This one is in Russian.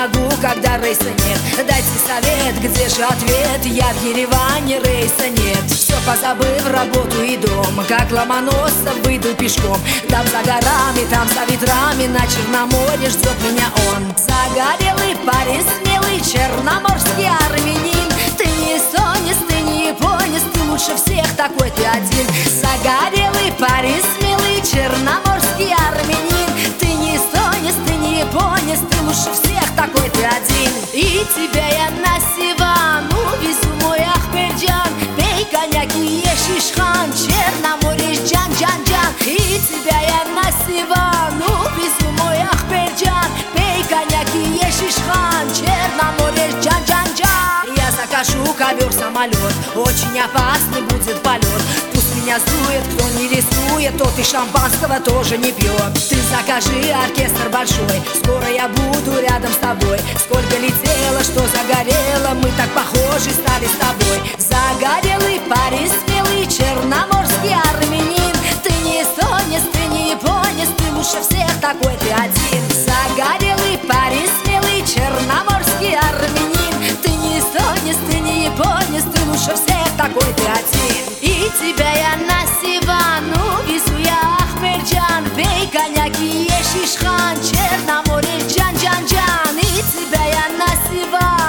могу, когда рейса нет. Дайте совет, где же ответ? Я в Ереване, рейса нет. Все позабыв, работу и дом, как Ломоносов выйду пешком. Там за горами, там за ветрами, на Черноморье ждет меня он. Загорелый парень, смелый черноморский армянин. Ты не эстонец, ты не японец, ты лучше всех, такой ты один. Загорелый парень, смелый черноморский армянин. Ты не эстонец, ты не японец, ты лучше всех, такой ты один. И тебя я на Сиван увезу, мой Ахмеджан. Пей коньяк и ешь ишхан, Черноморье джан-джан-джан. И тебя я на Сиван увезу, мой Ахмеджан. Пей коньяк и ешь ишхан, Черноморье джан-джан-джан. Я закажу ковер, самолет, очень опасный будет полет. Пусть меня сдует, кто не рискует, тот и шампанского тоже не пьет. Ты закажи оркестр большой, скоро я буду рядом с тобой. Сколько летело, что загорело, мы так похожи стали с тобой. Загорелый парень, смелый черноморский армянин. Ты не эстонец, ты не японец, ты лучше всех, такой ты один. Загорелый парень, смелый черноморский армянин. Ты не эстонец, ты не японец, ты лучше всех, такой ты один. И тебя я на Сиван увезу, я Ахмеджан. Пей коньяк и ешь ишхан, Черноморье джан-джан-джан. И тебя я на Сиван